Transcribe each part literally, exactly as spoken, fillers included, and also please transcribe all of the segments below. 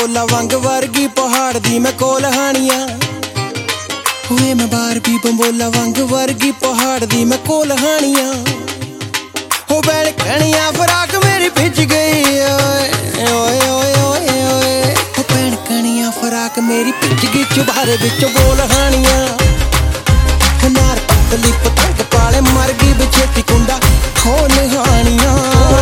ਬੰਬੋਲਾ ਵਾਂਗ ਵਰਗੀ ਪਹਾੜ ਦੀ ਮੈਂ ਕੋਲ ਹਾਣੀਆਂ ਹੋਏ ਮੈਂ ਬਾਰਬੀ ਬੰਬੋਲਾ ਵਾਂਗ ਵਰਗੀ ਪਹਾੜ ਦੀ ਮੈਂ ਕੋਲ ਹਾਣੀਆਂ ਹੋ ਬੈਣ ਕਣੀਆਂ ਫਰਾਕ ਮੇਰੀ ਭਿੱਜ ਗਈ ਓਏ ਓਏ ਓਏ ਓਏ ਓਏ ਹੋ ਬੈਣ ਕਣੀਆਂ ਫਰਾਕ ਮੇਰੀ ਭਿੱਜ ਗਈ ਚੁਬਾਰੇ ਵਿੱਚ ਬੋਲ ਹਾਣੀਆਂ ਨਾਰ ਪਤਲੀ ਪਤੰਗ ਪਾਲੇ ਮਰ ਗਈ ਵਿਛੇਤੀ ਕੁੰਡਾ ਖੋਲ ਹਾਣੀਆਂ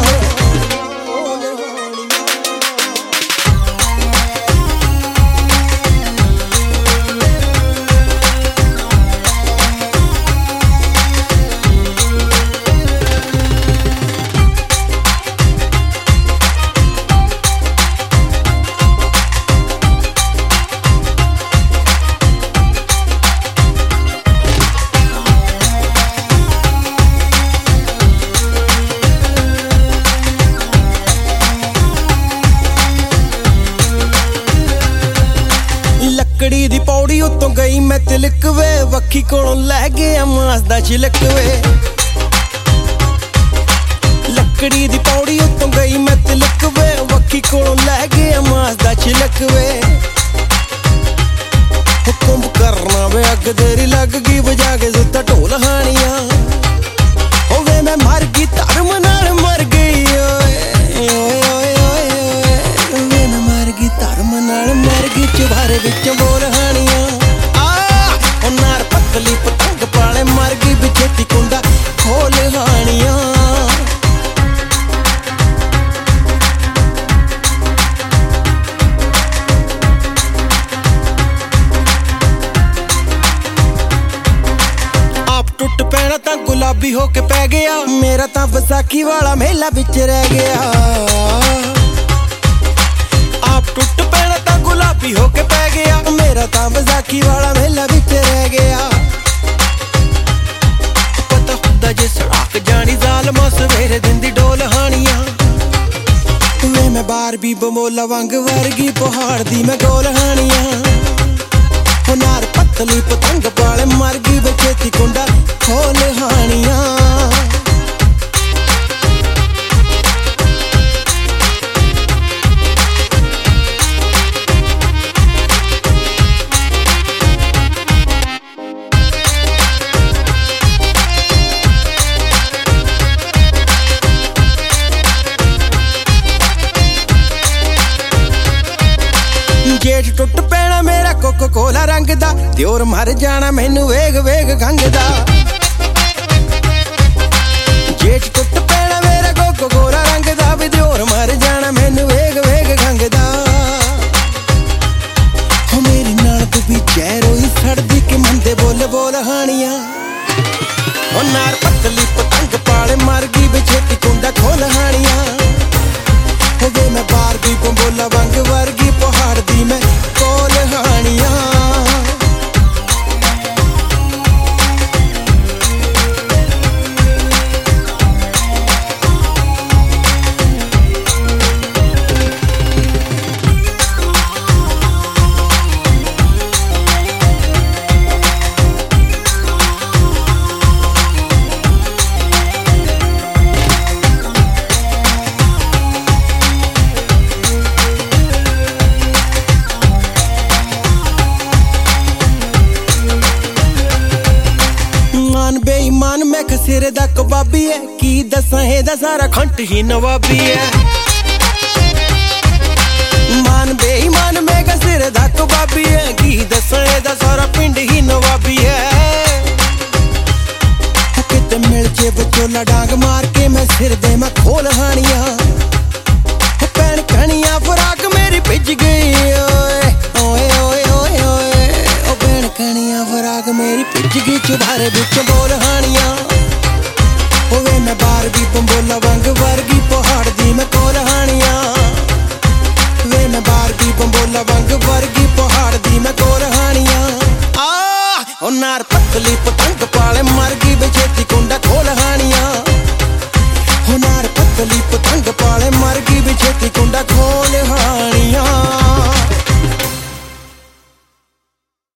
ਲੱਕੜੀ ਦੀ ਪੌੜੀ ਉੱਤੋਂ ਗਈ ਮੈਂ ਤਿਲਕ ਵੇ ਵੱਖੀ ਕੋਲੋਂ ਲੈ ਗਿਆ ਮਾਸ ਦਾ ਛਿਲਕ ਵੇ ਲੱਕੜੀ ਦੀ ਪੌੜੀ ਉੱਤੋਂ ਗਈ ਮੈਂ ਤਿਲਕ ਵੇ ਵੱਖੀ ਕੋਲੋਂ ਲੈ ਗਿਆ ਮਾਸ ਦਾ ਛਿਲਕ ਵੇ ਹੁਕਮ ਕਰਨਾ ਵੇ ਅੱਗ ਤੇਰੀ ਲੱਗ ਗਈ ਵਜਾ ਕੇ ਸੁੱਤਾ ਢੋਲ ਹਾਣੀਆਂ ਹੋਵੇ ਮੈਂ ਮਰ ਗਈ ਧਰਮ ਨਾਲ ਮਰ ਗਈ ਓਏ ਓਏ ਓਏ ਓਏ ਵੇ ਮੈਂ ਮਰ ਗਈ ਧਰਮ ਨਾਲ ਮਰ ਗਈ ਚੁਬਾਰੇ ਵਿੱਚ ਬੋਲ ਹਾਣੀਆਂ ਆ ਉਹ ਨਾਰ ਪਤਲੀ ਪਤੰਗ ਪਾਲੇ ਮਰ ਗਈ ਵਿਛੇਤੀ ਕੁੰਡਾ ਖੋਲ ਹਾਣੀਆਂ ਟੁੱਟ ਪੈਣਾ ਤਾਂ ਗੁਲਾਬੀ ਹੋ ਕੇ ਪੈ ਗਿਆ ਮੇਰਾ ਤਾਂ ਵਿਸਾਖੀ ਵਾਲਾ ਮੇਲਾ ਵਿੱਚ ਰਹਿ ਗਿਆ ਆਪ ਟੁੱਟ ਪੈਣਾ ਤਾਂ ਗੁਲਾਬੀ ਹੋ ਕੇ ਪੈ ਗਿਆ ਮੇਰਾ ਤਾਂ ਵਿਸਾਖੀ ਵਾਲਾ ਮੇਲਾ ਵਿੱਚ ਰਹਿ ਗਿਆ ਪਤਾ ਹੁੰਦਾ ਜੇ ਸੜਕ ਜਾਣੀ ਜ਼ਾਲਮਾ ਸਵੇਰੇ ਦਿਨ ਦੀ ਡੋਲ ਹਾਣੀਆਂ ਵੇ ਮੈਂ ਬਾਰਬੀ ਬੰਬੋਲਾ ਵਾਂਗ ਵਰਗੀ ਪਹਾੜ ਦੀ ਮੈਂ ਗੋਲ ਹਾਣੀਆਂ ਨਾਰ ਪਤਲੀ ਪਤੰਗ ਪਾਲੇ ਮਰ ਗਈ ਵਿਛੇਤੀ ਕੁੰਡਾ ਖੋਲ ਹਾਣੀਆਂ ਜੇਠ ਟੁੱਟ ਪੈਣਾ ਮੇਰਾ ਕੋਕੋ ਕੋਲਾ ਰੰਗ ਦਾ ਦਿਓਰ ਮਰ ਜਾਣਾ ਮੈਨੂੰ ਵੇਗ ਵੇਗ ਖੰਗਦਾ ਜੇਠ ਟੁੱਟ ਪੈਣਾ ਮੇਰਾ ਕੋਕੋ ਕੋਲਾ ਰੰਗ ਦਾ ਵੀ ਦਿਓਰ ਮਰ ਜਾਣਾ ਮੈਨੂੰ ਵੇਗ ਵੇਗ ਖੰਗਦਾ ਹੋ ਮੇਰੀ ਨਾਲ ਤੂੰ ਵੀ ਚਿਹਰੋਈ ਸੜਦੀ ਕਿ ਮੰਦੇ ਬੋਲ ਬੋਲ ਹਾਣੀਆਂ ਉਹ ਨਾਰ ਪਤਲੀ ਪਤੰਗ ਪਾਲੇ ਮਰ ਗਈ ਵਿਛੇਤੀ ਕੁੰਡਾ ਖੋਲ ਹਾਣੀਆਂ ਹੋਵੇ ਮੈਂ ਬਾਰਬੀ ਬੰਬੋਲਾ ਵਾਂਗ ਵਰਗੀ ਪਹਾੜ ਦੀ ਮੈਂ ਕੋਲ ਹਾਣੀਆਂ ਬੇਈਮਾਨ ਮੈਂ ਖਸਿਰੇ ਦਾ ਕਬਾਬੀ ਐ ਕੀ ਦੱਸਾਂ ਇਹਦਾ ਸਾਰਾ ਖੰਟ ਹੀ ਨਵਾਬੀ ਐ ਮਾਨ ਬੇਈਮਾਨ ਮੈਂ ਖਸਿਰੇ ਦਾ ਕਬਾਬੀ ਐ ਕੀ ਦੱਸਾਂ ਇਹਦਾ ਸਾਰਾ ਪਿੰਡ ਹੀ ਨਵਾਬੀ ਐ ਕਿਤੇ ਮਿਲ ਜੇ ਵਿਚੋਲਾ ਡਾਂਗ ਮਾਰ ਕੇ ਮੈਂ ਸਿਰ ਦੇ ਮੈਂ ਖੋਲ ਹਾਣੀਆਂ ਪੈਣ ਕਣੀਆਂ ਫਰਾਕ ਮੇਰੀ ਭਿੱਜ ਗਈ ਓਏ ਓਏ ਓਏ ਓਏ ਓਏ ਉਹ ਪੈਣ ਕਣੀਆਂ ਫਰਾਕ ਮੇਰੀ ਭਿੱਜ ਗਈ ਚੁਬਾਰੇ ਵਿੱਚ ਬੋਲ ਹਾਣੀਆਂ ਹੋਵੇ ਮੈਂ ਬਾਰਬੀ ਬੰਬੋਲਾ ਵਾਂਗ ਵਰਗੀ ਪਹਾੜ ਦੀ ਮੈਂ ਕੋਲ ਹਾਣੀਆਂ ਵੇ ਮੈਂ ਬਾਰਬੀ ਬੰਬੋਲਾ ਵਾਂਗ ਵਰਗੀ ਪਹਾੜ ਦੀ ਮੈਂ ਕੋਲ ਹਾਣੀਆਂ ਆ ਉਹ ਨਾਰ ਪਤਲੀ ਪਤੰਗ ਪਾਲੇ ਮਰ ਗਈ ਵਿਛੇਤੀ ਕੁੰਡਾ ਖੋਲ ਹਾਣੀਆਂ